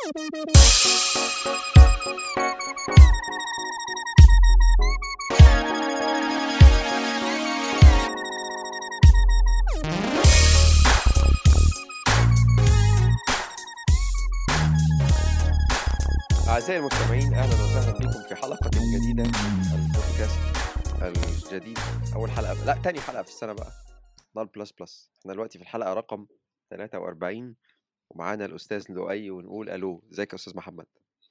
أعزائي المستمعين، أهلا وسهلا بكم في حلقة جديدة من البودكاست الجديد. أول حلقة، لا تاني حلقة في السنة بقى، نال بلس بلس. احنا دلوقتي في الحلقة رقم 43 ومعانا الأستاذ لؤي، ونقول ألو. ازيك يا أستاذ محمد؟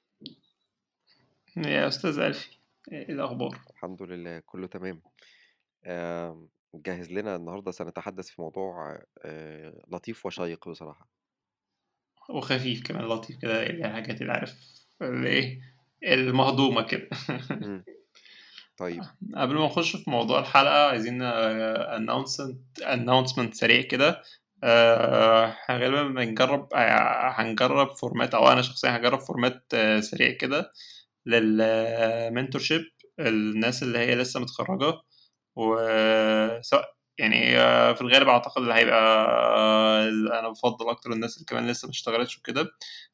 يا أستاذ ألفي، إيه الأخبار؟ الحمد لله كله تمام. جهز لنا النهاردة سنتحدث في موضوع لطيف وشيق بصراحة. وخفيف كمان، لطيف كده، اللي هي الحاجات اللي عارف اللي إيه المهضومة كده. مم. طيب. قبل ما نخش في موضوع الحلقة، عايزين announcement سريع كده. غالبا هنجرب فورمات، أو أنا شخصيا هجرب فورمات سريع كده للمنتورشيب، الناس اللي هي لسه متخرجة. وسواء يعني في الغالب أعتقد اللي هيبقى أنا بفضل أكتر الناس اللي كمان لسه مشتغلتش وكده.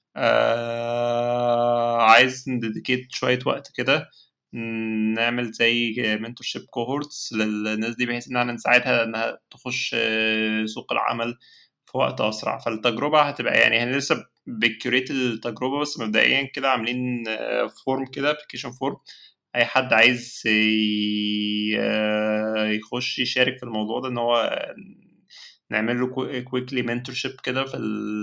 عايز نديكيت شوية وقت كده، نعمل زي منتورشيب كوهورتس للناس دي، بحيث إن احنا نساعدها إنها تخش سوق العمل في وقت أسرع. فالتجربة هتبقى يعني احنا لسه بكيوريت التجربة، بس مبدئيا كده عاملين فورم كده، ابلكيشن فورم. أي حد عايز يخش يشارك في الموضوع ده، إن هو نعمل له كويكلي منتورشيب كده في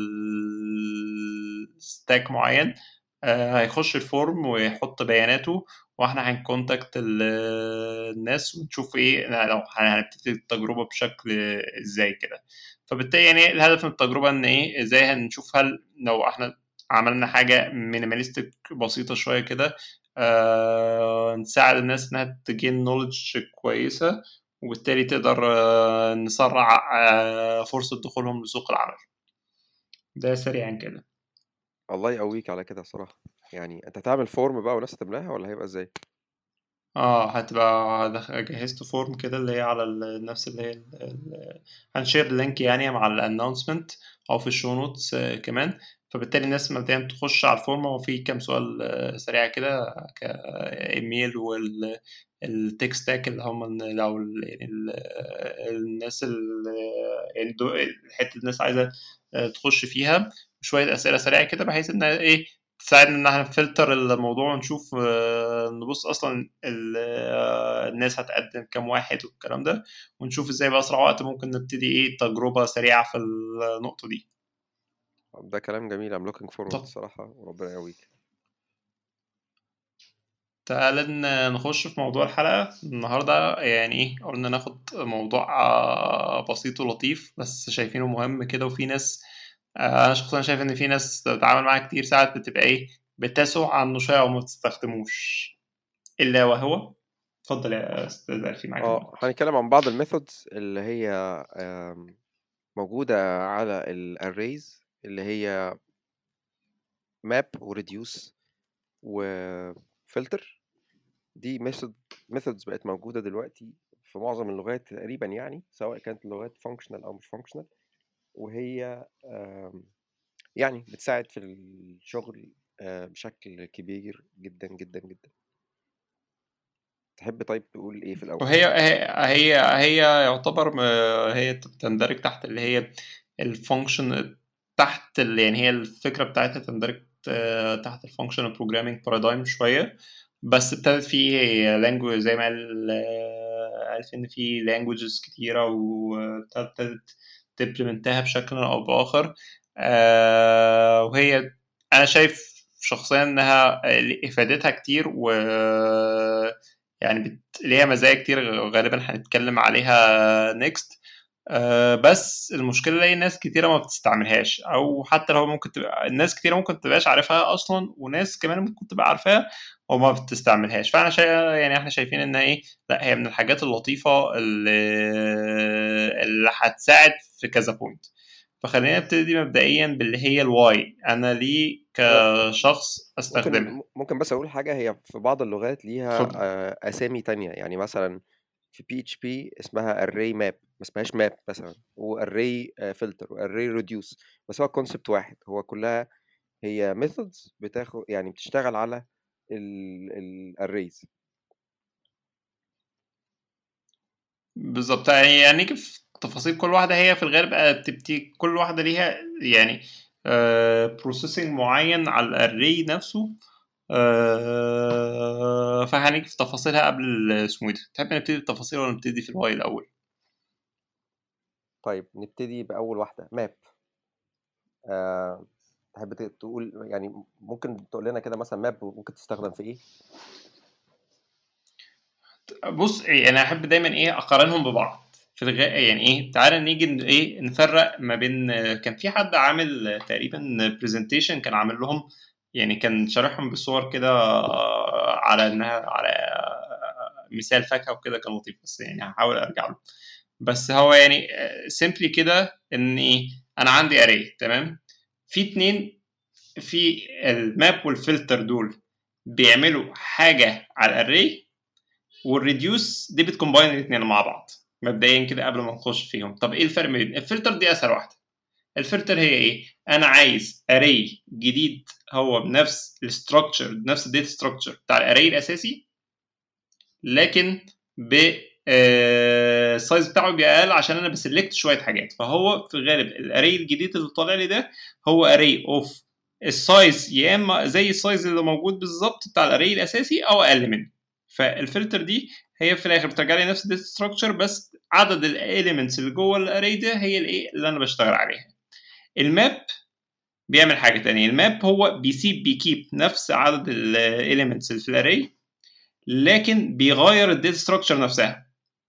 الستاك معين. هيخش الفورم ويحط بياناته، واحنا هنكونتاكت الناس ونشوف ايه لو هنبتدي التجربة بشكل ازاي كده. فبالتالي يعني الهدف من التجربة ان ايه، ازاي هنشوف هل لو احنا عملنا حاجة مينيماليستيك بسيطة شوية كده، نساعد الناس انها تجين نولج كويسة، وبالتالي تقدر نسرع فرصة دخولهم لسوق العمل. ده سريعا كده. الله يقويك على كده صراحة. يعني أنت هتعمل فورم بقى وناس تملاها ولا هيبقى ازاي؟ هتبقى جهزت فورم كده اللي هي على نفس اللي هي هنشير اللينك يعني مع الانونسمنت او في الشو نوتس كمان. فبالتالي الناس مبدئيا تخش على الفورم، وفي كام سؤال سريع كده كايميل، والتك ستاك اللي هم لو يعني الناس يعني حته الناس عايزه تخش فيها، شويه اسئله سريعه كده، بحيث ان ايه تساعدنا ان احنا نفلتر الموضوع ونشوف نبص اصلا الناس هتقدم كام واحد والكلام ده، ونشوف ازاي باسرع وقت ممكن نبتدي ايه تجربه سريعه في النقطه دي. ده كلام جميل. I'm looking forward طب الصراحة، وربنا يقويك. تعالى نخش في موضوع الحلقه النهارده. يعني ايه، قلنا ناخد موضوع بسيط ولطيف، بس شايفينه مهم كده. وفي ناس انا شخصيا شايف ان في ناس بتتعامل معاه كتير، ساعات بتبقى ايه بتسوء عنه شويه او ما بتستخدموش، الا وهو. اتفضل يا استاذ ألفي، معاك المايك. هنتكلم عن بعض الميثودز اللي هي موجودة على الاريز، اللي هي ماب وريديوس وفلتر. دي ميثودز بقت موجودة دلوقتي في معظم اللغات تقريبا، يعني سواء كانت لغات فانكشنال او مش فانكشنال. وهي يعني بتساعد في الشغل بشكل كبير جدا جدا جدا. تحب طيب تقول ايه في الاول؟ وهي يعتبر هي تندرج تحت اللي هي الفانكشن، تحت يعني هي الفكرة بتاعتها تندرج تحت الفانكشن بروجرامينج بارادايم شوية. بس ابتدت في لانجوج زي ما قال ان في لانجوجز كتيرة، وابتدت تبلمنتها بشكل او باخر. وهي انا شايف شخصيا انها افادتها كتير، و يعني ليها مزايا كتير، غالبا هنتكلم عليها نيكست. بس المشكله لقي ناس كتيره ما بتستعملهاش، او حتى لو ممكن تبقى الناس كتيره ممكن تبقاش عارفها اصلا، وناس كمان ممكن تبقى عارفاها وما بتستعملهاش. فانا يعني احنا شايفين ان ايه، لا هي من الحاجات اللطيفه اللي هتساعد في كذا بوينت. فخلينا نبتدي مبدئيا باللي هي الواي، انا ليه انا كشخص استخدمها. ممكن بس اقول حاجة. هي في بعض اللغات ليها اتفضل. اسامي تانية، يعني مثلا في PHP اسمها array map، ما اسمهاش map مثلا، و array filter و array reduce. بس هو الكونسبت واحد، هو كلها هي methods بتاخد يعني بتشتغل على الاريز. بالظبط، يعني نيجي في تفاصيل كل واحدة. هي في الغالب بتبتدي كل واحدة ليها يعني بروسيسنج معين على الاري نفسه. فهنيجي في تفاصيلها قبل اسمه ايه ده. تحب نبتدي بالتفاصيل ولا نبتدي في الواي الأول؟ طيب نبتدي بأول واحدة ماب. تحب تقول يعني ممكن تقول لنا كده مثلا ماب ممكن تستخدم في ايه؟ بص انا احب دايما اقارنهم ببعض في يعني تعالى نيجي نفرق ما بين. كان في حد عامل تقريبا برزنتيشن كان عامل لهم، يعني كان شارحهم بصور كده على انها على مثال فاكهه وكده، كان لطيف. بس يعني هحاول ارجع له. بس هو يعني سيمبلي كده ان انا عندي اري تمام، في اتنين في الماب والفلتر دول بيعملوا حاجه على الاري، والريديوس دي بتكومباين الاثنين مع بعض مبدئيا كده قبل ما نخش فيهم. طب ايه الفرق بين الفلتر؟ دي اسهل واحده. الفلتر هي انا عايز اري جديد هو بنفس الستراكشر، بنفس الداتا ستراكشر بتاع الاري الاساسي، لكن ب السايز بتاعه بيبقى اقل عشان انا بسلكت شويه حاجات. فهو في الغالب الاري الجديد اللي طالع لي ده هو اري اوف السايز يا اما زي السايز اللي موجود بالظبط بتاع الاري الاساسي او اقل منه. فالفلتر دي هي في الاخر بترجع لي نفس الداتا ستراكشر، بس عدد الاليمنتس اللي جوه الاري ده هي اللي انا بشتغل عليها. الماب بيعمل حاجه تانية. الماب هو بيكيب نفس عدد الاليمنتس اللي في الاري، لكن بيغير الداتا ستراكشر نفسها.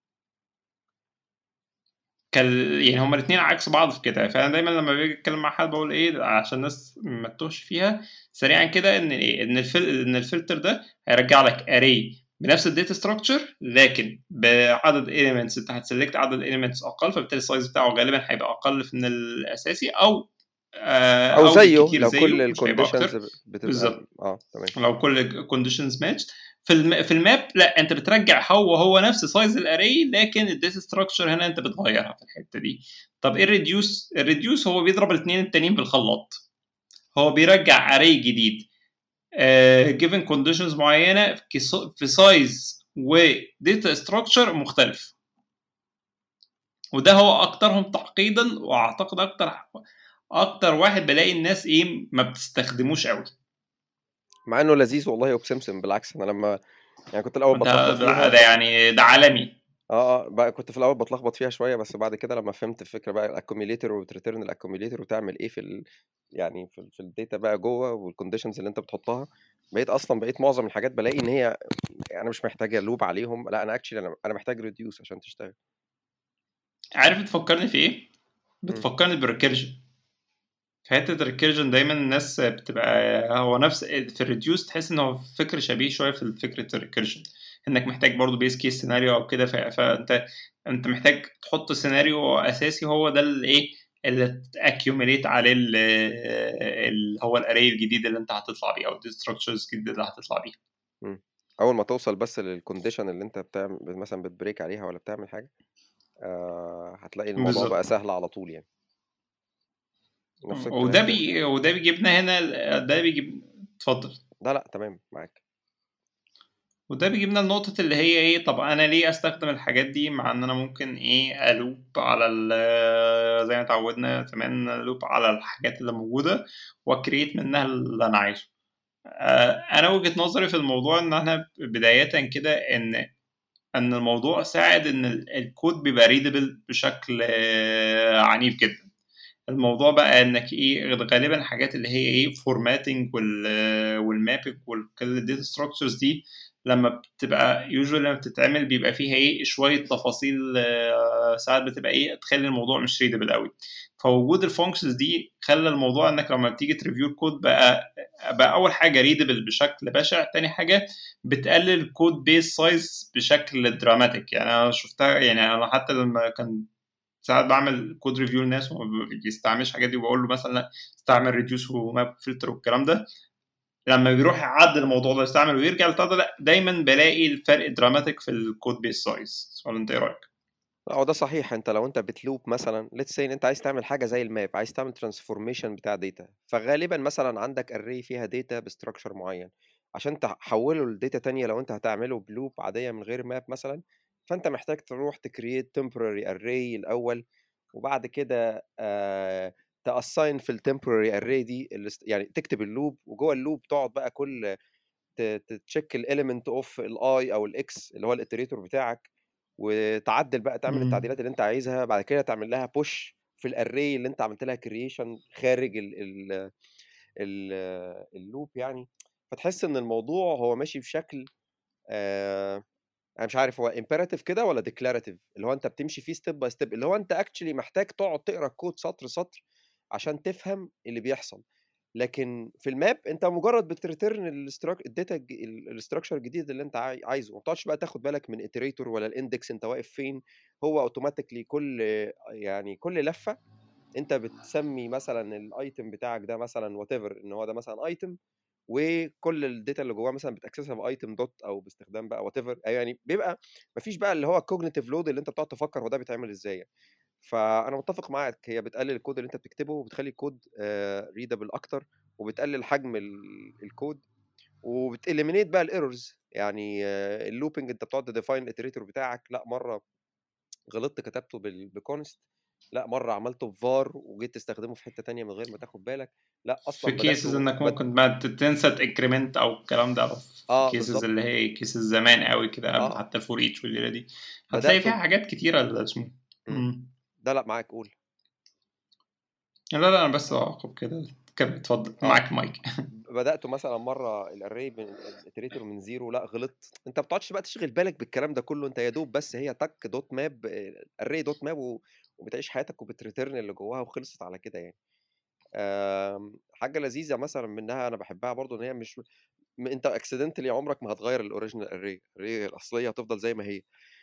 يعني هما الاثنين عكس بعض في كده. فانا دايما لما باجي اتكلم مع حد بقول عشان الناس ما تتوهش فيها سريعا كده، ان ان الفلتر ده هيرجع لك اري بنفس الداتا ستراكشر، لكن بعدد اليمنتس انت هتسلكت عدد اليمنتس اقل، فبالتالي السايز بتاعه غالبا هيبقى اقل من الاساسي، او او او زيه بالكتير لو كل زيه مش هيبقى الكونديشنز اكتر. بتبقى بالظبط، تمام. لو كل كونديشنز ماتش. في الماب لا، انت بترجع هو نفس سايز الاري، لكن الداتا ستراكشر هنا انت بتغيرها في الحته دي. طب ايه الريديوس؟ الريديوس هو بيضرب الاثنين التانيين بالخلاط. هو بيرجع اري جديد جيفن كونديشنز معينه في سايز وداتا ستراكشر مختلف. وده هو اكترهم تعقيدا، واعتقد اكتر واحد بلاقي الناس ما بتستخدموش قوي. مع انه لذيذ والله وبسمسم، بالعكس انا لما يعني كنت الاول ده بتلخبط فيها ده يعني ده عالمي. بقى كنت في الاول بتلخبط فيها شويه، بس بعد كده لما فهمت الفكره بقى الاكوميليتور وتريتيرن الاكوميليتور وتعمل ايه يعني في الداتا بقى جوه والكونديشنز اللي انت بتحطها، بقيت معظم الحاجات بلاقي ان هي انا مش محتاج لوب عليهم. لا انا اكشلي انا محتاج ريديوس عشان تشتغل. عارف بتفكرني في ايه؟ مم. بتفكرني بالريكيرجن. في حتة الريكيرجن دايما الناس بتبقى هو نفس في الريديوس، تحس ان هو فكر شبيه شوية في فكرة الريكيرجن، انك محتاج برضو بيس كيس سيناريو او كده. فانت محتاج تحط سيناريو اساسي هو ده اللي تاكيوميليت عليه اللي هو الاري الجديد اللي انت هتطلع بيه، او الستراكشرز الجديده اللي هتطلع بيه. مم. اول ما توصل بس للكونديشن اللي انت بتعمل مثلا بتبريك عليها ولا بتعمل حاجه، هتلاقي الموضوع بقى بالظبط. سهل على طول يعني. نفس الكلام كده. وده بيجيبنا هنا. ده بيجيب. اتفضل. لا تمام معاك. وده بيجيبنا لنقطة اللي هي طب أنا ليه أستخدم الحاجات دي، مع إن أنا ممكن ألوب على زي ما اتعودنا زمان، ألوب على الحاجات اللي موجودة وأكريت منها اللي أنا عايزه. أنا وجهة نظري في الموضوع إن إحنا بداية كده إن الموضوع ساعد إن الكود بيبقى ريدبل بشكل عنيف جدا. الموضوع بقى انك غالبا حاجات اللي هي فورماتنج والمابنج وكل الداتا ستراكشرز دي لما بتبقى يوجوالي لما بتتعمل بيبقى فيها شويه تفاصيل ساعات بتبقى تخلي الموضوع مش ريدبل قوي. فوجود الفانكشنز دي خلى الموضوع انك لما بتيجي تريفيو الكود بقى اول حاجه ريدبل بشكل بشع. تاني حاجه بتقلل الكود بيس سايز بشكل دراماتيك. يعني انا شفتها، يعني انا حتى لما كان ساعات بعمل كود ريفيو للناس وما بيستعملش الحاجات دي، وبقول له مثلا لا استعمل ريديوس وماب فلتر والكلام ده، لما بيروح يعدل الموضوع ده يستعمل ويرجع للبتاع ده، لا دايما بلاقي الفرق دراماتيك في الكود بيس سايز. ولا انت ايه رايك؟ هو ده صحيح. انت لو انت بتلوب مثلا let's say ان انت عايز تعمل حاجه زي الماب، عايز تعمل ترانسفورميشن بتاع داتا، فغالبا مثلا عندك array فيها داتا بستراكشر معين، عشان تحوله لداتا تانية لو انت هتعمله بلوب عاديه من غير ماب مثلا، فانت محتاج تروح تكريت temporary array الاول، وبعد كده تاساين في التمبوراري array دي يعني تكتب اللوب، وجوه اللوب تقعد بقى كل تتشيك الاليمنت اوف الاي او الاكس اللي هو الاتريتور بتاعك، وتعدل بقى، تعمل امم التعديلات اللي انت عايزها، بعد كده تعمل لها بوش في الاري اللي انت عملت لها كرييشن خارج ال اللوب يعني. فتحس ان الموضوع هو ماشي بشكل انا مش عارف هو imperative كده ولا declarative، اللي هو انت بتمشي فيه ستيب باي ستيب، اللي هو انت اكشلي محتاج تقعد تقرا الكود سطر سطر عشان تفهم اللي بيحصل. لكن في الماب انت مجرد بتريتيرن الداتا الاستراكشر الجديد اللي انت عايزه، ما بتقعدش بقى تاخد بالك من اتريتور ولا الاندكس انت واقف فين. هو اوتوماتيكلي كل يعني كل لفه انت بتسمي مثلا الايتم بتاعك ده مثلا وات ايفر ان هو ده مثلا ايتم، وكل الداتا اللي جواه مثلا بتاكسسها بايتم دوت او باستخدام بقى وات ايفر، يعني بيبقى مفيش بقى اللي هو الكوجنيتيف لود اللي انت بتقعد تفكر هو ده بيتعمل ازاي يعني. فانا متفق معاك، هي بتقلل الكود اللي انت بتكتبه وبتخلي الكود ريدابل اكتر، وبتقلل حجم الكود، وبتإليمينيت بقى الايرورز. يعني اللوبينج انت بتقعد تديفاين الاتريتور بتاعك، لا مره غلطت كتبته بكونست، لا مره عملته بفار وجيت تستخدمه في حته تانية من غير ما تاخد بالك، لا في اصلا كيسز بداته انك ممكن ما تنسى تنكريمنت او الكلام ده، أو في اه كيسز بالظبط. اللي هي كيسز زمان قوي كده قبل اه حتى الفور ايتش والليله دي، هتلاقي بداته فيها حاجات كتيره اللي اسمه. مم. ده لا معاك قول. لا لا انا بس اعقب كده. كمل اتفضل اه معاك المايك. بدأته مثلا مره الاري الاتريتور من زيرو، لا غلطت، انت ما بتقعدش بقى تشغل بالك بالكلام ده كله، انت يا دوب بس هي تك دوت ماب الاري دوت ماب وبتعيش حياتك وبتريتيرن اللي جواها وخلصت على كده يعني. حاجه لذيذه مثلا منها انا بحبها برضو ان هي مش انت اكسيدنتلي عمرك ما هتغير الاوريجينال الاري الاصليه هتفضل زي ما هي.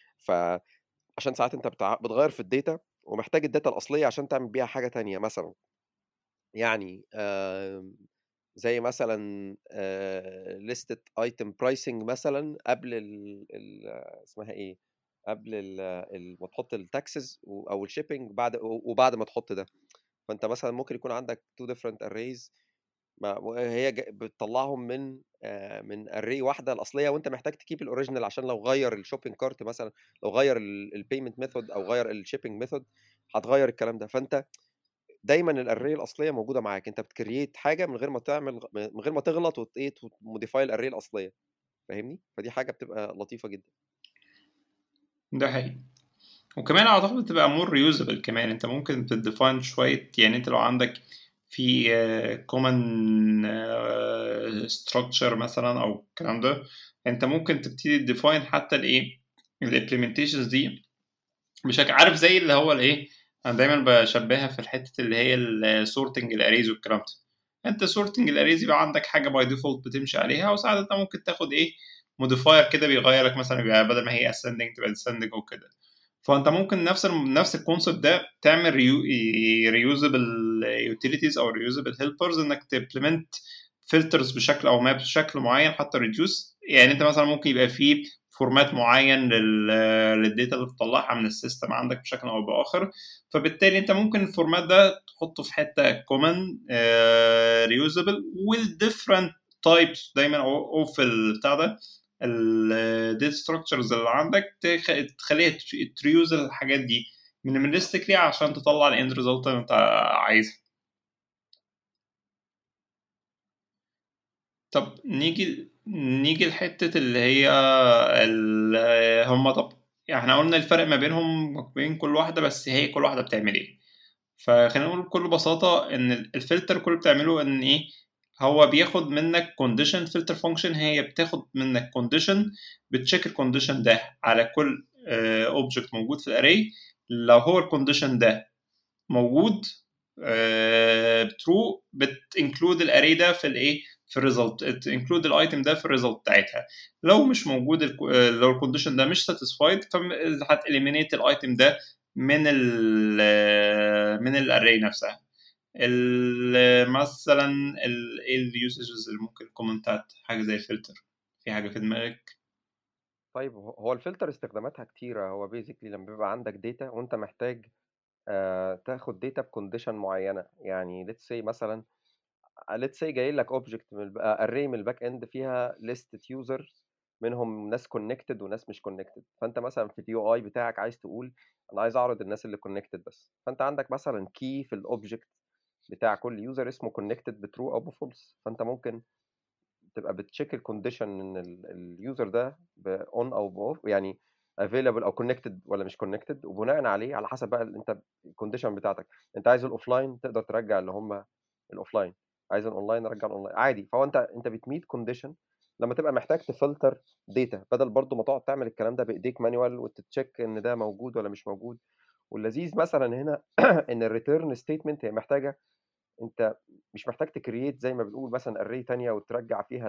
فعشان ساعات انت بتغير في الداتا ومحتاج الداتا الاصليه عشان تعمل بيها حاجه تانية مثلا. يعني زي مثلا لستة ايتم برايسنج مثلا قبل اسمها ايه، قبل ما تحط التاكسز او الشيبنج، وبعد ما تحط ده. فانت مثلا ممكن يكون عندك تو ديفرنت اريز، هي بتطلعهم من اري واحده الاصليه، وانت محتاج تكيب الاوريجينال عشان لو غير الشوبينج كارت مثلا، لو غير البيمنت ميثود او غير الشيبنج ميثود هتغير الكلام ده. فانت دايما الاري الاصليه موجوده معاك، انت بتكريت حاجه من غير ما تعمل من غير ما تغلط وتموديفاي الاري الاصليه، فاهمني؟ فدي حاجه بتبقى لطيفه جدا. ده حقيقي. وكمان اعتقد بتبقى مور ريوزبل كمان، انت ممكن تديفاين شويه، يعني انت لو عندك في كومن ستراكشر مثلا او الكلام ده، انت ممكن تبتدي تديفاين حتى الايه الامبلمنتيشنز دي بشكل عارف زي اللي هو الايه. انا دايما بشبهها في الحته اللي هي السورتنج الاريز والكلام ده. انت سورتنج الاريز يبقى عندك حاجه باي ديفولت بتمشي عليها، وساعات انت ممكن تاخد ايه موديفاير كده بيغير لك، مثلا يبقى بدل ما هي ascending تبقى descending وكده. فانت ممكن نفس الكونسيبت ده تعمل ريوزبل يوتيليتيز او ريوزبل هيلبرز، انك تمبلمنت فلترز بشكل او ماب بشكل معين حتى ريديوس. يعني انت مثلا ممكن يبقى فيه فورمات معين للداتا اللي بتطلعها من السيستم عندك بشكل او باخر، فبالتالي انت ممكن الفورمات ده تحطه في حته كومن ريوزبل والديفرنت تايبس دايما او في البتاع ده الداتا ستراكشرز اللي عندك تخليها تريوز الحاجات دي مينيماليستيكلي عشان تطلع الاند ريزلت اللي انت عايزها. طب نيجي لحتة اللي هي هما. طب يعني احنا قلنا الفرق ما بينهم بين كل واحدة، بس هي كل واحدة بتعمل ايه؟ فخلينا نقول بكل بساطة إن الفلتر كل اللي بتعمله إن إيه، هو بياخد منك كونديشن. فلتر فانكشن هي بتاخد منك كونديشن، بتشيك الكونديشن ده على كل اوبجكت موجود في الاري. لو هو الكونديشن ده موجود ترو، بتنكلود الاري ده في الايه في الريزلت، انكلود الايتم ده في الريزلت بتاعتها. لو مش موجود لو الكونديشن ده مش ساتيسفايد، فهتاليمينيت الايتم ده من الاري نفسها. مثلا ايه اليوسجز اللي ممكن كومنتات حاجه زي الفلتر؟ في حاجه في دماغك؟ طيب هو الفلتر استخداماتها كتيرة. هو basically لما بيبقى عندك داتا وانت محتاج تاخد داتا بكونديشن معينة. يعني let's say مثلا جاي لك اوبجكت من array من الباك اند فيها ليستة يوزرز، منهم ناس كونكتد وناس مش كونكتد. فانت مثلا في اليو اي بتاعك عايز تقول انا عايز اعرض الناس اللي كونكتد بس. فانت عندك مثلا كي في الاوبجكت بتاع كل يوزر اسمه كونكتد بترو او بفولس. فانت ممكن تبقى بتشيك الكونديشن ان اليوزر ده اون او باوف، يعني افيلابل او كونكتد ولا مش كونكتد، وبناء عليه على حسب بقى انت الكونديشن بتاعتك. انت عايز الاوفلاين تقدر ترجع اللي هم الاوفلاين، عايز الاونلاين رجع الاونلاين عادي. فهو انت بتميت كونديشن لما تبقى محتاج تفلتر داتا، بدل برضو ما تقعد تعمل الكلام ده بايديك مانوال وتتشيك ان ده موجود ولا مش موجود. واللذيذ مثلا هنا ان الريتيرن ستيتمنت هي محتاجه، انت مش محتاج تكريت زي ما بنقول مثلا اري تانية وترجع فيها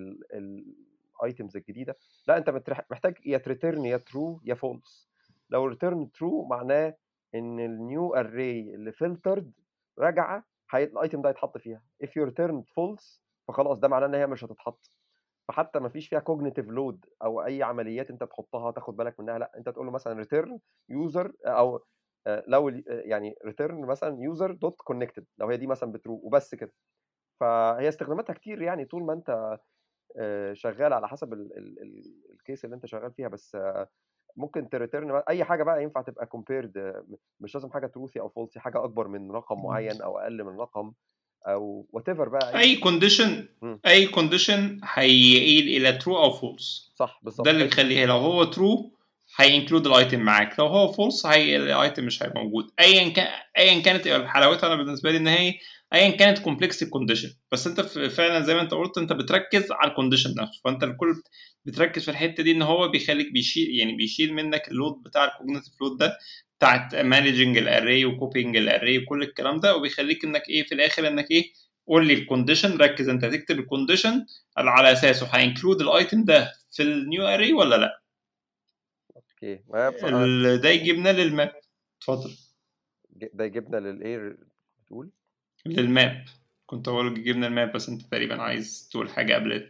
الايتمز الجديده. لا، انت محتاج يا تريتيرن يا ترو يا فولس. لو ريتيرن ترو معناه ان النيو اري اللي فلترد راجعه الايتم ده هيتحط فيها. if you return false فخلاص ده معناه ان هي مش هتتحط. فحتى ما فيش فيها كوجنيتيف لود او اي عمليات انت تحطها تاخد بالك منها. لا، انت تقول له مثلا ريتيرن يوزر، او لو يعني ريتيرن مثلا يوزر دوت كونكتد لو هي دي مثلا بترو وبس كده. فهي استخداماتها كتير يعني طول ما انت شغال على حسب الكيس اللي انت شغال فيها. بس ممكن تريتيرن اي حاجه بقى ينفع تبقى كومبيرد. مش لازم حاجه تروثي او فولسي، حاجه اكبر من رقم معين او اقل من رقم او وات ايفر بقى اي. اي كونديشن مم. اي كونديشن هيقيل الى ترو او فولس. صح ده بالظبط اللي اي. بيخليه لو هو ترو هينكلود الايتم معاك، لو هو فولس هي الايتم مش هيبقى موجود. ايا كانت حلاوتها انا بالنسبه لي ان هي ايا كانت كومبلكس الكونديشن، بس انت فعلا زي ما انت قلت انت بتركز على الكونديشن نفسه. فانت الكل بتركز في الحته دي ان هو بيخليك بيشيل منك اللود بتاع الكوجنيتيف لود ده بتاعت مانجنج الاري وكوبينج الاري وكل الكلام ده، وبيخليك انك ايه في الاخر انك ايه قول لي الكونديشن. ركز انت تكتب الكونديشن على اساسه هينكلود الايتم ده في النيو اري ولا لا. اوكي، ما انا ده يجيبنا للماب. اتفضل. ده يجيبنا للايه بتقول؟ للماب. كنت اقول جبنا الماب بس انت تقريبا عايز تقول حاجه قبل.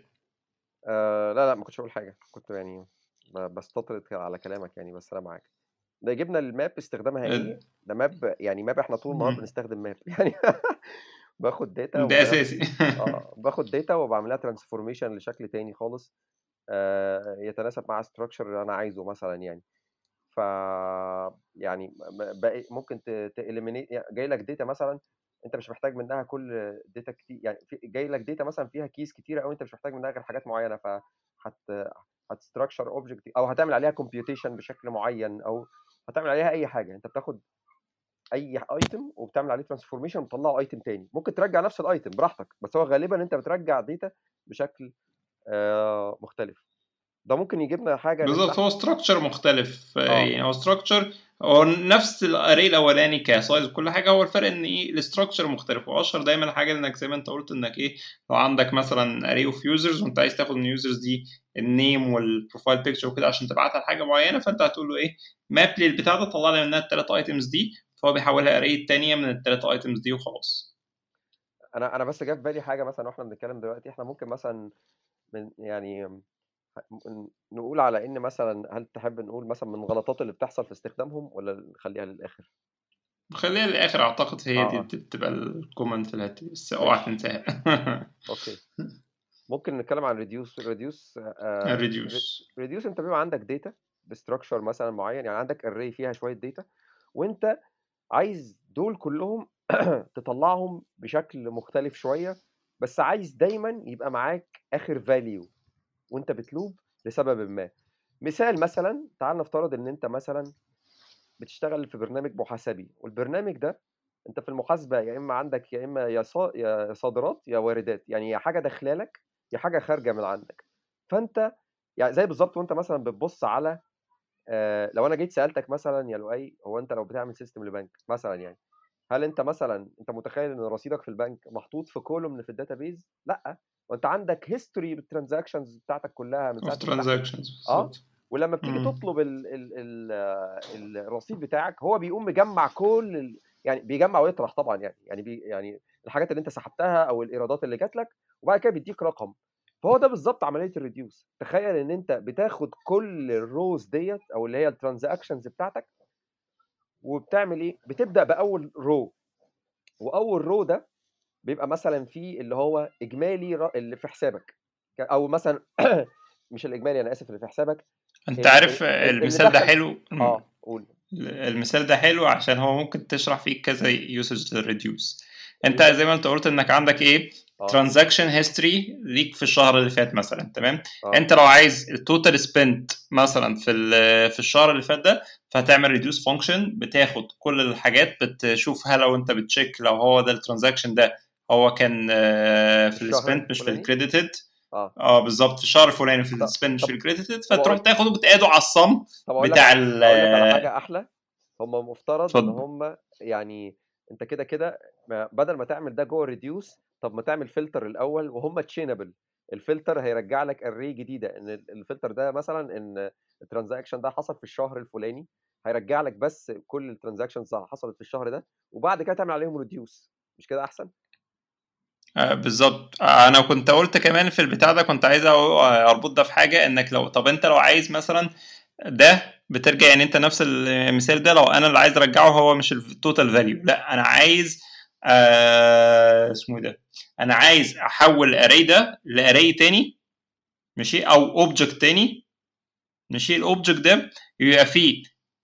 لا لا، ما كنتش بقول حاجه، كنت يعني بستطرد على كلامك يعني. بس انا معاك. ده جبنا الماب استخدامها ايه؟ ده ماب يعني ماب احنا طول النهار بنستخدم ماب يعني. باخد داتا ده اساسي. باخد داتا وبعملها ترانسفورميشن لشكل تاني خالص يتناسب مع ستراكشر انا عايزه مثلا يعني. ف يعني ممكن تإليمينيت. جاي لك داتا مثلا انت مش محتاج منها كل داتا كتير، يعني جاي لك داتا مثلا فيها كيس كتيره قوي انت مش محتاج منها غير حاجات معينه. هتستراكشر اوبجكت او هتعمل عليها كومبيوتيشن بشكل معين او هتعمل عليها اي حاجه. انت بتاخد اي ايتم وبتعمل عليه ترانسفورميشن وتطلعه ايتم تاني. ممكن ترجع نفس الايتم براحتك، بس هو غالبا انت بترجع داتا بشكل مختلف. ده ممكن يجيبنا حاجه بالظبط، نفتح. هو ستراكشر مختلف اه يعني. هو ستراكشر هو نفس الاري الاولاني كسايز وكل حاجه، هو الفرق ان ايه الاستراكشر مختلف. واشهر دايما حاجه انك زي ما انت قلت انك ايه لو عندك مثلا اري اوف يوزرز وانت عايز تاخد من اليوزرز دي النيم والبروفايل بيكتشر وكده عشان تبعتها لحاجه معينه، فانت هتقول له ايه ماب لي البتاع ده طلع لي منها الثلاث ايتمز دي، فهو بيحولها اري الثانيه من الثلاث ايتمز دي وخلاص. انا بس جه في بالي حاجه مثلا واحنا بنتكلم دلوقتي. احنا ممكن مثلا يعني نقول على ان مثلا، هل تحب نقول مثلا من الغلطات اللي بتحصل في استخدامهم ولا نخليها للاخر؟ خليها للاخر، اعتقد هي دي اه بتبقى الكومن في الحته بس اوعى ماشي تنساها. اوكي. ممكن نتكلم عن ريديوس. الريديوس. ريديوس انت بيبقى عندك داتا بستراكشر مثلا معين، يعني عندك اري فيها شويه داتا وانت عايز دول كلهم تطلعهم بشكل مختلف شويه، بس عايز دايما يبقى معاك اخر فاليو وانت بتلوب لسبب ما. مثال مثلا، تعال نفترض ان انت مثلا بتشتغل في برنامج محاسبي، والبرنامج ده انت في المحاسبه يا اما عندك يا اما يا صادرات يا واردات، يعني يا حاجه داخله لك يا حاجه خارجه من عندك. فانت يعني زي بالظبط وانت مثلا بتبص على لو انا جيت سالتك مثلا يا لؤي، هو انت لو بتعمل سيستم لبنك مثلا يعني، هل انت مثلا متخيل ان رصيدك في البنك محطوط في كولوم في الداتابيز؟ لا، وانت عندك هيستوري بالترانزاكشنز بتاعتك كلها من اوف ساعه ما فتحت. ترانزاكشنز اه بالظبط. ولما بتيجي تطلب الرصيد بتاعك هو بيقوم مجمع كل يعني بيجمع ويطرح طبعا يعني الحاجات اللي انت سحبتها او الايرادات اللي جات لك، وبعد كده بيديك رقم. فهو ده بالظبط عمليه الريديوس. تخيل ان انت بتاخد كل الروز ديت او اللي هي الترانزاكشنز بتاعتك، وبتعمل ايه؟ بتبدا باول رو، واول رو ده بيبقى مثلا فيه اللي هو اجمالي اللي في حسابك، او مثلا مش الاجمالي، انا اسف، اللي في حسابك، انت عارف اللي المثال ده دخل. حلو. قول. المثال ده حلو عشان هو ممكن تشرح فيه كذا يوسج للريديوس. انت اليوسف. زي ما انت قلت انك عندك ايه اه ترانزاكشن هيستوري ليك في الشهر اللي فات مثلا، تمام. اه انت لو عايز التوتال سبنت مثلا في الشهر اللي فات ده، فهتعمل ريديوس فانكشن بتاخد كل الحاجات، بتشوفها لو انت بتشيك لو هو ده الترانزاكشن ده هو كان في الشهر السبنت مش في الفلاني. الكريديتد. اه اه بالظبط، في الشهر الفلاني في طب السبنت مش في طب الكريديتد، طب فتروح اقول تاخده بتقاده على الصم طب بتاع اقول لك على حاجه احلى. هم مفترض ان اتفضل. هم يعني انت كده كده بدل ما تعمل ده جوه ريديوس، طب ما تعمل فلتر الاول وهم تشينبل. الفلتر هيرجع لك اري جديده، ان الفلتر ده مثلا ان الترانزاكشن ده حصل في الشهر الفلاني، هيرجع لك بس كل الترانزاكشنز اللي حصلت في الشهر ده، وبعد كده تعمل عليهم ريديوس. مش كده احسن؟ بالظبط. انا كنت قلت كمان في البتاع ده، كنت عايز اربط ده في حاجه، انك لو طب انت لو عايز مثلا ده بترجع، يعني انت نفس المثال ده لو انا اللي عايز ارجعه هو مش التوتال فاليو، لا انا عايز اسمه إيه ده، انا عايز احول الاري ده لاري تاني، ماشي، او اوبجكت تاني، ماشي. الاوبجكت ده بيبقى فيه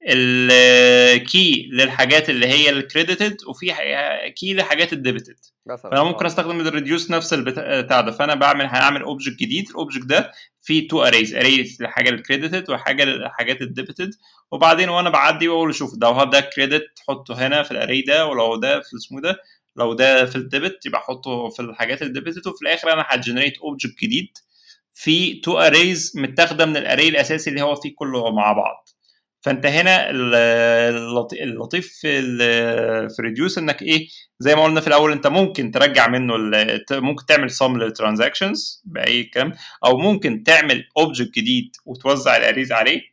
الكي للحاجات اللي هي الكريديتد، وفي كي لحاجات الديبيتد. مثلا فانا ممكن استخدم الريديوس نفس البتاع ده، فانا هعمل اوبجكت جديد. الاوبجكت ده فيه تو اريز، اري لحاجه الكريديتد وحاجه للحاجات الديبيتد. وبعدين وانا بعدي واقول شوف ده ده كريدت حطه هنا في الاري ده، ولو ده في اسمه ده لو ده في الديبت يبقى حطه في الحاجات الديبيتد. وفي الاخر انا هجنريت اوبجكت جديد في تو اريز متاخده من الاري الاساسي اللي هو فيه كله مع بعض. فانت هنا اللطيف في ريديوس انك ايه، زي ما قلنا في الاول، انت ممكن ترجع منه ممكن تعمل سم للترانزاكشنز باي كلام، او ممكن تعمل اوبجكت جديد وتوزع الاريز عليه،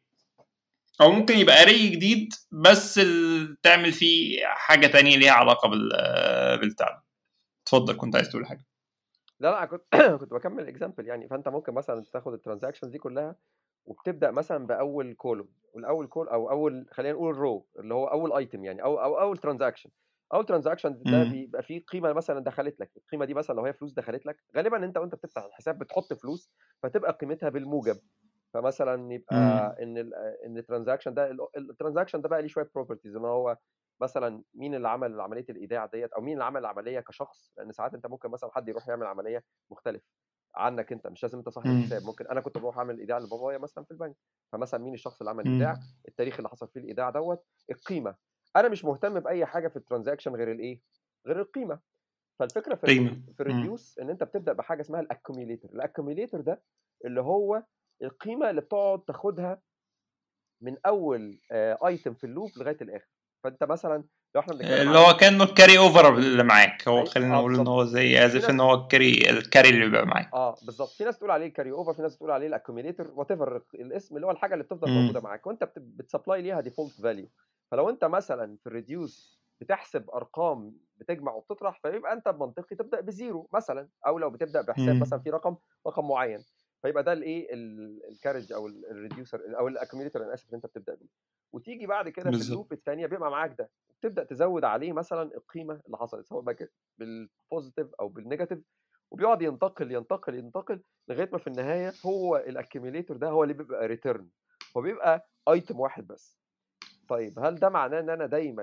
او ممكن يبقى اري جديد بس تعمل فيه حاجه تانية ليها علاقه بالبتاع. اتفضل، كنت عايز تقول حاجه. لا لا، كنت كنت بكمل اكزامبل يعني. فانت ممكن مثلا تاخد الترانزاكشنز دي كلها، وبتبدا مثلا باول كولوم، والاول كول او اول، خلينا نقول رو، اللي هو اول ايتم يعني، او اول ترانزاكشن. اول ترانزاكشن ده امم. بيبقى فيه قيمه مثلا دخلت لك. القيمه دي مثلا لو هي فلوس دخلت لك، غالبا انت وانت بتفتح الحساب بتحط فلوس، فتبقى قيمتها بالموجب. فمثلا يبقى امم. ان الترانزاكشن ده، الترانزاكشن ده بقى ليه شويه بروبرتيز، ان هو مثلا مين اللي عمل عمليه الايداع ديت، او مين اللي عمل العمليه كشخص. لان ساعات انت ممكن مثلا حد يروح يعمل عمليه مختلف عنك انت، مش لازم انت صاحب الحساب. ممكن انا كنت بروح اعمل ايداع لبابايا مثلا في البنك، فمثلا مين الشخص اللي عمل الايداع، امم. التاريخ اللي حصل فيه الايداع دوت، القيمه. انا مش مهتم باي حاجه في الترانزاكشن غير الايه، غير القيمه. فالفكره قيمه. في الريديوس ان انت بتبدا بحاجه اسمها الاكوميليتور. الاكوميليتور ده اللي هو القيمه اللي بتقعد تاخدها من اول ايتم في اللوب لغايه الاخر. فانت مثلا لو احنا بنتكلم اللي على هو كانه الكاري اوفر اللي معاك، هو اي خلينا نقول ان بالظبط. هو زي في ازف ان ناس هو الكاري اللي بيبقى معاك. بالظبط، في ناس تقول عليه كاري اوفر، في ناس تقول عليه الاكوميليتور، وات ايفر الاسم، اللي هو الحاجه اللي بتفضل موجوده امم. معاك وانت بتسبلاي ليها ديفولت فاليو. فلو انت مثلا في الريديوس بتحسب ارقام بتجمع وبتطرح، فيبقى انت بمنطقي تبدا بزيرو مثلا، او لو بتبدا بحساب مثلا امم. في رقم معين، فيبقى ده الايه الكارج او الريديوسر او الاكوميليتور، انا اسف، اللي انت بتبدا بيه. وتيجي بعد كده في بالظبط. اللوب الثانيه بيبقى معاك ده، وتبدا تزود عليه مثلا القيمه اللي حصلت، سواء بقى بالبوزيتيف او بالنيجاتيف، وبيقعد ينتقل ينتقل ينتقل لغايه ما في النهايه هو الاكيميليتور ده هو اللي بيبقى ريتيرن. هو بيبقى ايتم واحد بس. طيب هل ده معناه ان انا دايما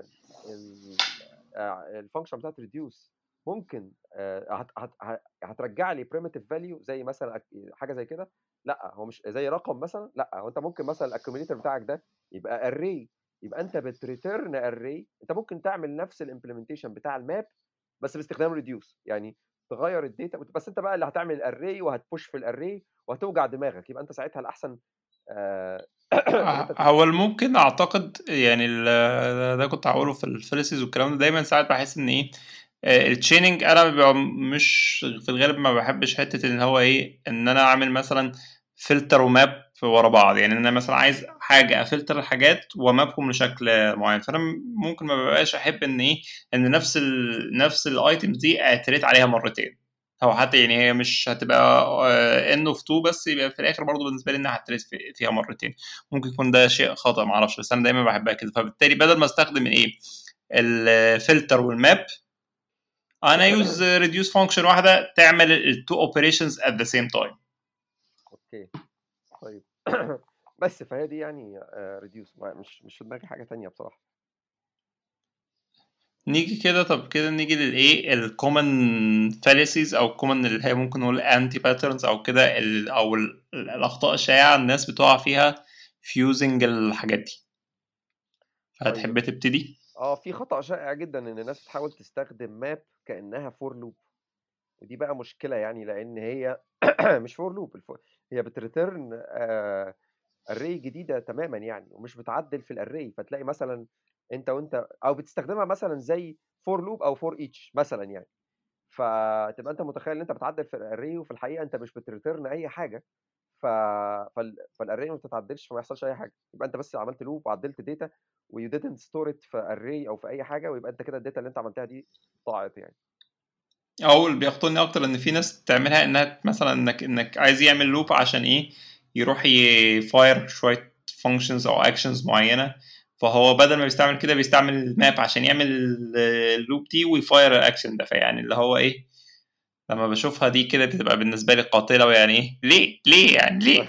الفانكشن بتاعت ريديوس ممكن هترجع لي بريمتيف فاليو زي مثلا حاجه زي كده؟ لا، هو مش زي رقم مثلا. لا، هو انت ممكن مثلا الاكيوميليتور بتاعك ده يبقى اري، يبقى انت بتريتيرن اري. انت ممكن تعمل نفس الامبلمنتيشن بتاع الماب بس باستخدام ريديوس، يعني تغير الداتا، بس انت بقى اللي هتعمل الاري وهتبوش في الاري وهتوجع دماغك. يبقى انت ساعتها الاحسن آه، ان انت هو الممكن اعتقد يعني ده كنت هقوله في الفيلسز والكلام ده، دايما ساعات بحس ان ايه التشيننج انا بيبقى مش في الغالب ما بحبش حته ان هو ايه ان انا اعمل مثلا فلتر وماب ورا بعض. يعني انا مثلا عايز حاجه افلتر الحاجات ومابهم لشكل معين، فانا ممكن ما ببقاش احب ان ايه ان نفس الايتمز دي اتريت عليها مرتين. او حتى يعني هي مش هتبقى n of 2 بس، يبقى في الاخر برضو بالنسبه لي انها هتريد فيها مرتين. ممكن يكون ده شيء خطا معرفش، بس انا دايما بحبها كده. فبالتالي بدل ما استخدم ايه الفلتر والماب، انا يوز ريديوس فانكشن واحده تعمل التو اوبريشنز ات ذا سيم تايم. اوكي طيب. بس فهي دي يعني ريديوس، مش في دماغي حاجه تانية بصراحه. نيجي كده، طب كده نيجي للايه الكومن فاليسيز او الكومن اللي هي ممكن نقول انتي باترنز او كده او الاخطاء الشائعه الناس بتقع فيها في يوزنج الحاجات دي. طيب هتحب تبتدي؟ في خطأ شائع جدا ان الناس بتحاول تستخدم ماب كأنها فور لوب، ودي بقى مشكلة يعني، لان هي مش فور لوب، هي بتريتيرن اري جديدة تماما يعني، ومش بتعدل في الاري. فتلاقي مثلا وانت او بتستخدمها مثلا زي فور لوب او فور ايتش مثلا يعني، فتبقى انت متخيل ان انت بتعدل في الاري، وفي الحقيقة انت مش بتريتيرن اي حاجة. فالاري ما بتتعدلش، فما يحصلش اي حاجه، يبقى انت بس عملت لوب وعدلت داتا ويو didn't store it في array او في اي حاجه، ويبقى انت كده الداتا اللي انت عملتها دي ضاعت يعني. او اللي بيخطرني اكتر ان في ناس تعملها انها مثلا انك عايز يعمل لوب عشان ايه، يروح يفاير شويه فانكشنز او اكشنز معينه، فهو بدل ما بيستعمل كده بيستعمل الماب عشان يعمل اللوب دي ويفاير الاكشن ده. فيعني اللي هو ايه، لما بشوفها دي كده بتبقى بالنسبه لي قاتله، ويعني ايه ليه يعني ليه؟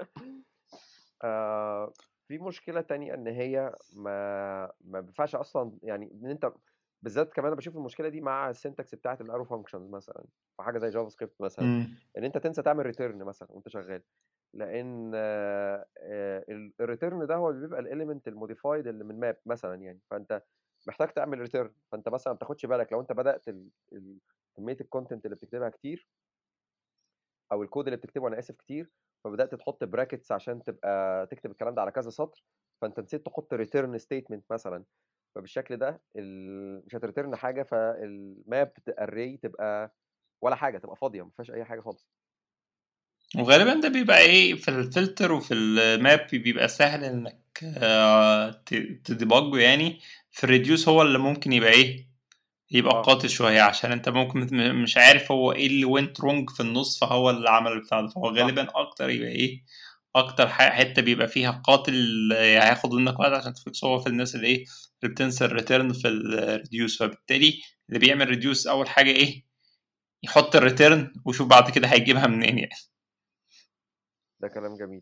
في مشكله تانية ان هي ما بينفعش اصلا يعني، ان انت بالذات كمان انا بشوف المشكله دي مع السنتكس بتاعت الارو فانكشنز مثلا، في حاجه زي جافا سكريبت مثلا، مم. ان انت تنسى تعمل ريتيرن مثلا وانت شغال، لان الريتيرن ده هو اللي بيبقى الاليمنت الموديفايد اللي من ماب مثلا يعني، فانت محتاج تعمل ريتيرن، فانت مثلا ما بتاخدش بالك لو انت بدات كميه الكونتنت اللي بتكتبها كتير، او الكود اللي بتكتبه انا اسف كتير، فبدات تحط براكتس عشان تبقى تكتب الكلام ده على كذا سطر، فانت نسيت تحط ريتيرن ستيتمنت مثلا، فبالشكل ده مش هتريتيرن حاجه، فالماب اري تبقى ولا حاجه، تبقى فاضيه ما فيهاش اي حاجه خالص. وغالبا ده بيبقى ايه في الفلتر وفي الماب بيبقى سهل انك تديبجه يعني. في الريديوس هو اللي ممكن يبقى ايه، يبقى اه قاتل شوية عشان انت ممكن مش عارف هو ايه اللي went wrong في النص، فهو اللي عمل البتاع ده. فهو صح. غالبا اكتر يبقى ايه، اكتر حتة بيبقى فيها قاتل هياخد منك وقت عشان تفكس هو في الناس اللي ايه اللي بتنسى الريتيرن في الريديوس. فبالتالي اللي بيعمل ريديوس اول حاجة ايه، يحط الريتيرن وشوف بعد كده هيجيبها منين يعني. ده كلام جميل.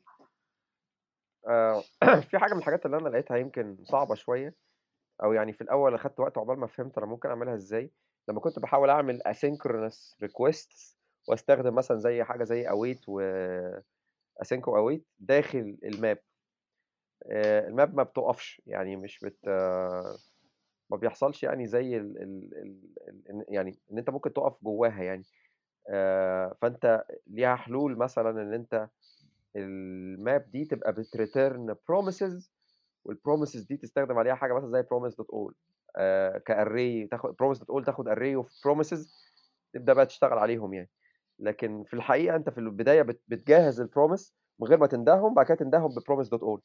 في حاجه من الحاجات اللي انا لقيتها يمكن صعبه شويه، او يعني في الاول اخدت وقت عقبال ما فهمت انا ممكن اعملها ازاي، لما كنت بحاول اعمل asynchronous requests واستخدم مثلا زي حاجه زي await و async و await داخل الماب. الماب ما بتقفش يعني، مش ما بيحصلش يعني زي يعني ان انت ممكن تقف جواها يعني. فانت ليها حلول مثلا ان انت الماب دي تبقى بتريتيرن promises، والبروميسز دي تستخدم عليها حاجه مثلا زي promise دوت اول كاري، تاخد promise دوت اول تاخد array اوف promises، تبدا بقى تشتغل عليهم يعني. لكن في الحقيقه انت في البدايه بتجهز البروميس من غير ما تندههم، بعد كده تندههم ببروميس دوت اول.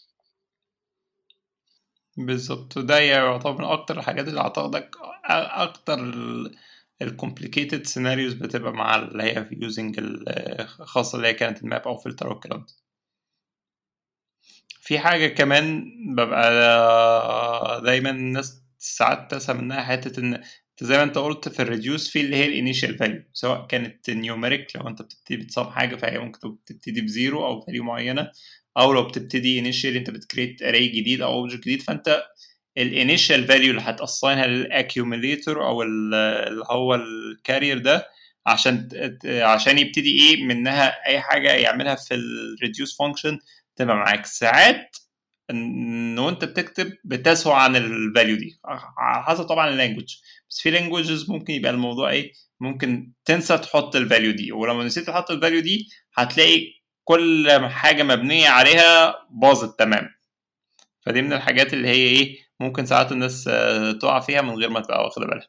بالظبط، وده يعتبر من اكتر الحاجات اللي اعتقد اكتر الكومبليكيتد سيناريوز بتبقى مع اللي هي في يوزنج الخاصة اللي هي كانت الماب او فلتر والكلام ده. في حاجة كمان ببقى دايما الناس ساعات تسمى منها حتة ان انت زي ما انت قلت في الريديوس في اللي هي الانيشال فاليو، سواء كانت نيوميريك لو انت بتبتدي بتصم حاجة فهي ممكن تبتدي بزيرو او فاليو معينة، او لو بتبتدي انيشال انت بتكريت اري جديد او اوبجكت جديد، فانت الانيشال فاليو اللي هتأساينها للاكيوميليتور او اللي هو الكارير ده عشان يبتدي ايه منها اي حاجه يعملها في الريديوس فانكشن تبقى معاك. ساعات ان وانت بتكتب بتسهو عن الفاليو دي على حسب طبعا اللانجوج، بس في لانجوجز ممكن يبقى الموضوع ايه، ممكن تنسى تحط الفاليو دي، ولما نسيت تحط الفاليو دي هتلاقي كل حاجه مبنيه عليها باظت تمام. فدي من الحاجات اللي هي ايه ممكن ساعات الناس تقع فيها من غير ما تبقى واخده بالها.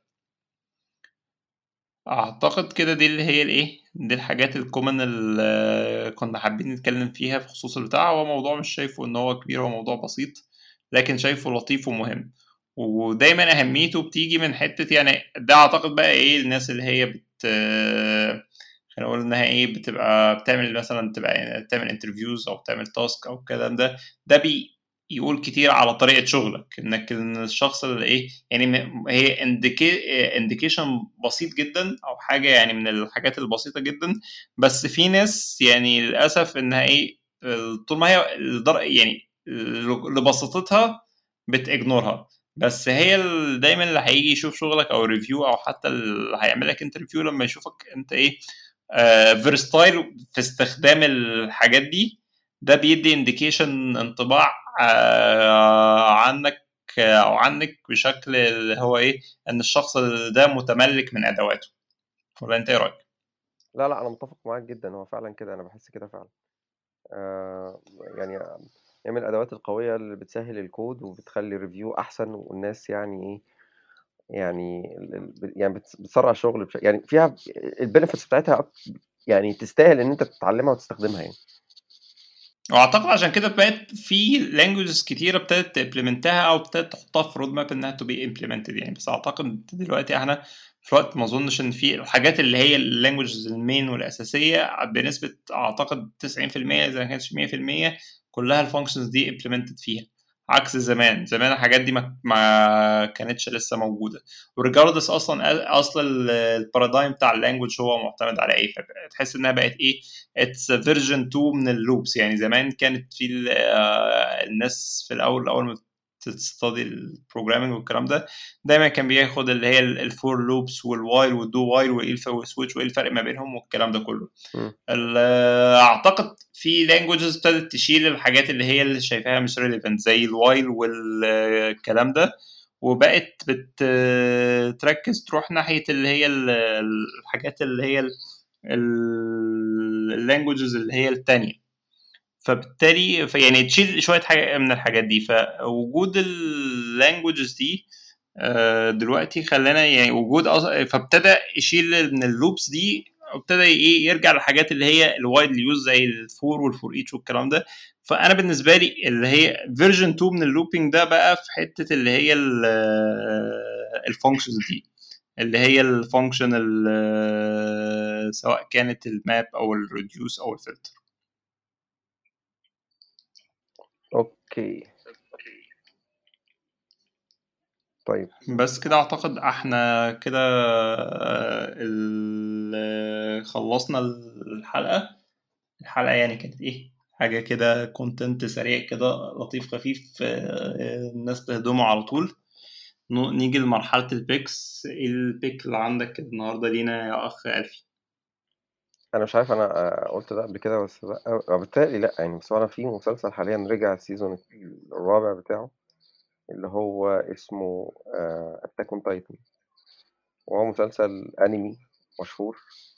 اعتقد كده دي اللي هي الايه، دي الحاجات الكومن اللي كنا حابين نتكلم فيها في خصوص البتاع. هو موضوع مش شايفه ان هو كبير، هو موضوع بسيط لكن شايفه لطيف ومهم، ودايما اهميته بتيجي من حتة يعني. ده اعتقد بقى ايه الناس اللي هي خلينا نقول انها ايه، بتبقى بتعمل مثلا تبقى تعمل انترفيوز او تعمل تاسك او الكلام ده. ده يقول كتير على طريقة شغلك، انك ان الشخص اللي ايه يعني هي انديكيشن بسيط جدا او حاجة يعني من الحاجات البسيطة جدا. بس في ناس يعني للأسف انها ايه، طول ما هي يعني لبساطتها بتجنورها. بس هي دايما اللي هيجي يشوف شغلك او ريفيو او حتى اللي هيعمل لك انترفيو لما يشوفك انت ايه فيرستايل في استخدام الحاجات دي، ده بيدي انديكيشن انطباع عنك او عنك بشكل اللي هو ايه، ان الشخص ده متملك من ادواته. ولا انت ايه رايك؟ لا لا، انا متفق معاك جدا، هو فعلا كده، انا بحس كده فعلا. آه يعني من الادوات القويه اللي بتسهل الكود وبتخلي الريفيو احسن، والناس يعني ايه، يعني يعني بتسرع الشغل يعني فيها البنفيتس بتاعتها يعني تستاهل ان انت تتعلمها وتستخدمها يعني. واعتقد عشان كده بقت في لانجوجز كتيره ابتدت تمبلمنتها او ابتدت تحطها في رود ماب انها تو بي امبلمنتد يعني. بس اعتقد دلوقتي احنا في وقت ما اظنش ان في الحاجات اللي هي اللانجوجز المين والاساسيه بنسبه اعتقد 90% اذا ما كانتش 100% كلها الفانكشنز دي امبلمنتد فيها. عكس زمان الحاجات دي ما كانتش لسه موجوده. وريجاردس اصلا البارادايم بتاع اللانجوج هو معتمد على ايه، فتحس انها بقت ايه، اتس فيرجن 2 من اللوبس. يعني زمان كانت في الناس في اول ما تستدي البروجرامينج والكلام ده دايما كان بياخد اللي هي الفور لوبس والوايل والدو وايل وايه السويتش وايه الفرق ما بينهم والكلام ده كله. م. اعتقد في لانجوجز ابتدت تشيل الحاجات اللي هي اللي شايفاها مش ريليفنت زي الوايل والكلام ده، وبقت بتركز تروح ناحيه اللي هي الحاجات اللي هي اللانجوجز اللي هي التانية. فبالتالي يعني تشيل شويه حاجه من الحاجات دي. فوجود اللانجوجز دي دلوقتي خلانا يعني وجود فابتدى يشيل من اللوبس دي، وابتدى ايه يرجع للحاجات اللي هي الوايد يوز زي الفور والفور ايتش والكلام ده. فانا بالنسبه لي اللي هي فيرجن 2 من اللوبينج ده بقى في حته اللي هي الفانكشنز دي، اللي هي الفانكشن سواء كانت الماب او الريديوس او الفلتر. اوكي طيب. بس كده اعتقد احنا كده خلصنا الحلقة يعني كانت ايه، حاجة كده كونتنت سريع كده لطيف خفيف الناس تهضمه على طول. نيجي لمرحلة البيكس. ايه البيك اللي عندك النهاردة لينا يا اخ ألفي؟ انا مش عارف، انا قلت ده قبل كده بس لا، بالتالي لا يعني. بس هو انا في مسلسل حاليا رجع السيزون الرابع بتاعه، اللي هو اسمه اتاك اون تايتن، وهو مسلسل انمي مشهور.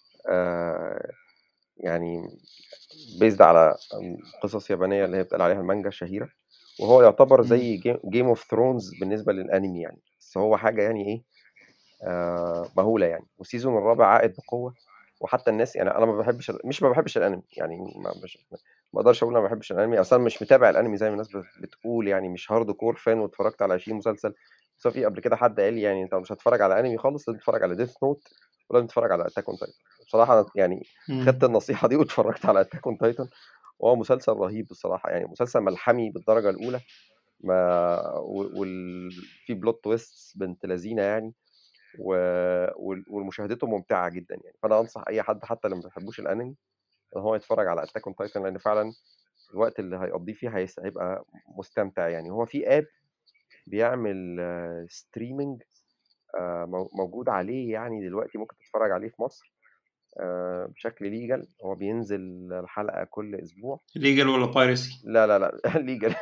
يعني بيزد على قصص يابانية اللي هي بتقال عليها المانجا الشهيرة، وهو يعتبر زي جيم اوف ثرونز بالنسبة للانمي يعني. بس هو حاجة يعني ايه، مهولة يعني. والسيزون الرابع عائد بقوة. وحتى الناس يعني، انا ما بحبش الانمي يعني، ما اقدرش اقول انا ما بحبش الانمي اصلا، مش متابع الانمي زي ما الناس بتقول يعني، مش هارد كور فان واتفرجت على 20 مسلسل. بس في قبل كده حد قال لي يعني انت مش هتتفرج على انمي خالص، لازم تتفرج على ديث نوت ولازم تتفرج على اتاك اون تايتن. بصراحة انا يعني خدت النصيحة دي واتفرجت على اتاك اون تايتن، وهو مسلسل رهيب بصراحة يعني، مسلسل ملحمي بالدرجة الأولى. ما في بلوت تويست بنت لذينة يعني، ومشاهدته ممتعة جدا يعني. فأنا أنصح أي حد حتى اللي ما بيحبوش الأنمي إن هو يتفرج على أتاك أون تايتن، لأن فعلا الوقت اللي هيقضيه فيه هيبقى مستمتع يعني. هو في آب بيعمل ستريمينج موجود عليه يعني دلوقتي، ممكن تتفرج عليه في مصر بشكل ليجل. هو بينزل الحلقة كل أسبوع. ليجل ولا بايرسي؟ لا لا لا ليجل.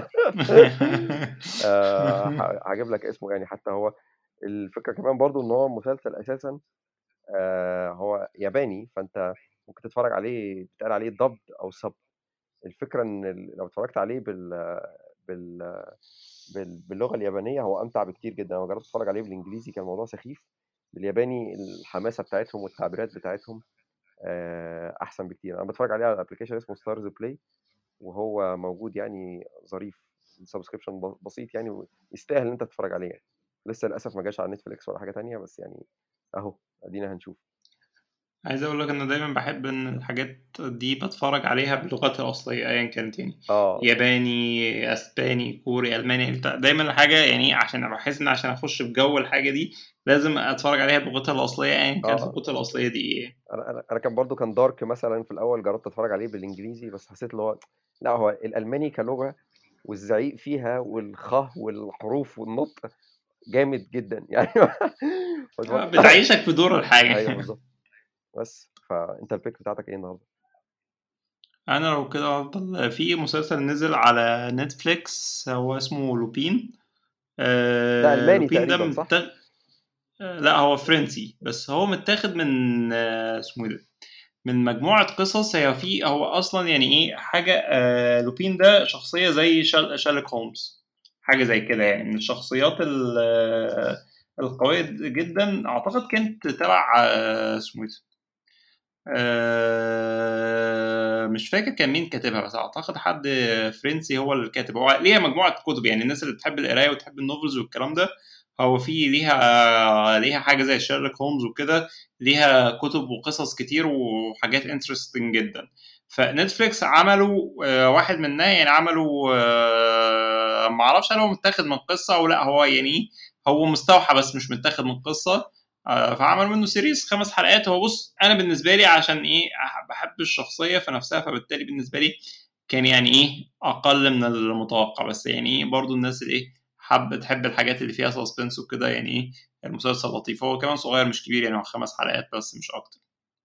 هجيب لك اسمه يعني. حتى هو الفكرة كمان برضو ان هو مسلسل اساسا هو ياباني، فانت ممكن تتفرج عليه بيتقال عليه دبد او سب. الفكرة ان لو اتفرجت عليه بال... باللغة اليابانية هو امتع بكتير جدا. انا جربت اتفرج عليه بالانجليزي كان الموضوع سخيف. بالياباني الحماسة بتاعتهم والتعبيرات بتاعتهم احسن بكتير. انا بتفرج عليه على الابلكيشن اسمه ستارز بلاي، وهو موجود يعني ظريف، سبسكريبشن بسيط يعني، ويستاهل ان انت تتفرج عليه يعني. لسه للاسف ما جاش على نتفليكس ولا حاجه تانية، بس يعني اهو ادينا هنشوف. عايز اقول لك ان دايما بحب ان الحاجات دي بتفرج عليها بلغتها الاصليه ايا كانت، يعني ياباني، اسباني، كوري، الماني، دايما الحاجه يعني عشان بحس ان عشان اخش في جو الحاجه دي لازم اتفرج عليها بلغتها الاصليه ايا كانت لغتها الاصليه دي ايه. انا كان برضو كان دارك مثلا في الاول جربت اتفرج عليه بالانجليزي، بس حسيت اللي هو لا، هو الالماني كلغه والزعيق فيها والخ والحروف والنطق جامد جدا يعني. بتعيشك في دور الحاجه. ايوه بالظبط. بس فانت البيك بتاعتك ايه النهارده؟ انا لو كده افضل في مسلسل نزل على نتفليكس هو اسمه لوبين. ده الماني لوبين ده تقريبا صح؟ لا هو فرنسي، بس هو متاخد من اسمه ايه ده، من مجموعة قصص. هو أصلا يعني إيه حاجة، لوبين ده شخصية زي شارلوك هولمز، حاجة زي كده يعني، من الشخصيات القوية جدا. أعتقد كانت تبع اسمه إيه ده، مش فاكر كان مين كاتبها، بس أعتقد حد فرنسي هو اللي كاتب. هو ليها مجموعة كتب، يعني الناس اللي بتحب القراية وتحب النوفلز والكلام ده، هو في ليها حاجة زي شيرلوك هولمز وكده، ليها كتب وقصص كتير وحاجات انترستنج جدا. فنتفليكس عملوا واحد منها، يعني عملوا معرفش هل هو متاخد من قصة أو لا، هو يعني هو مستوحى بس مش متاخد من قصة. فعملوا منه سيريز 5 حلقات. هو بص انا بالنسبه لي عشان ايه بحب الشخصيه في نفسها، فبالتالي بالنسبه لي كان يعني ايه اقل من المتوقع، بس يعني ايه برضو الناس اللي ايه تحب الحاجات اللي فيها سسبنس وكده، يعني ايه المسلسل لطيف. هو كمان صغير مش كبير، يعني هو 5 حلقات بس مش اكتر.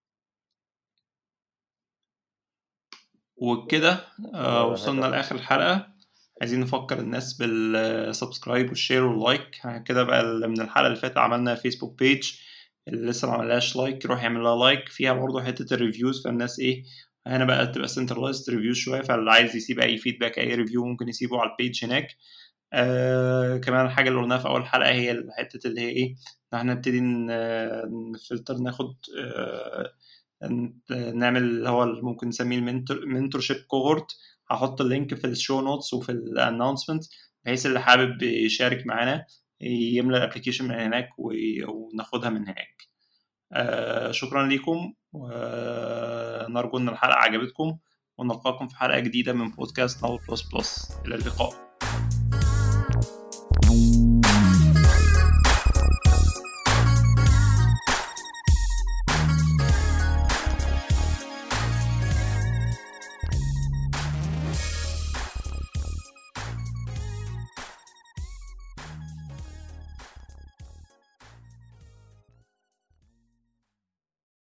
وبكده لا ده وصلنا حاجه. لاخر الحلقه. عايزين نفكر الناس بالسبسكرايب والشير واللايك كده بقى. من الحلقة اللي فاتت عملنا فيسبوك بيج، اللي لسه ما عملهاش لايك يروح يعمل لها لايك. فيها برضه حتة الريفيوز، فالناس ايه هنا بقى تبقى سنترلايزد ريفيوز شوية، فاللي عايز يسيب اي فيدباك اي ريفيو ممكن يسيبه على البيج هناك. كمان الحاجة اللي قلناها في أول حلقة هي حتة اللي هي إيه، إن إحنا نبتدي نفلتر، ناخد نعمل اللي هو اللي ممكن نسميه المنتورشيب كوهورت. هحط اللينك في الشو نوتس وفي الانونسمنت، بحيث اللي حابب يشارك معانا يملى الابلكيشن من هناك وناخدها من هناك. شكرا لكم، ونرجو ان الحلقة عجبتكم، ونلقاكم في حلقة جديدة من بودكاست نول بلس بلس. إلى اللقاء.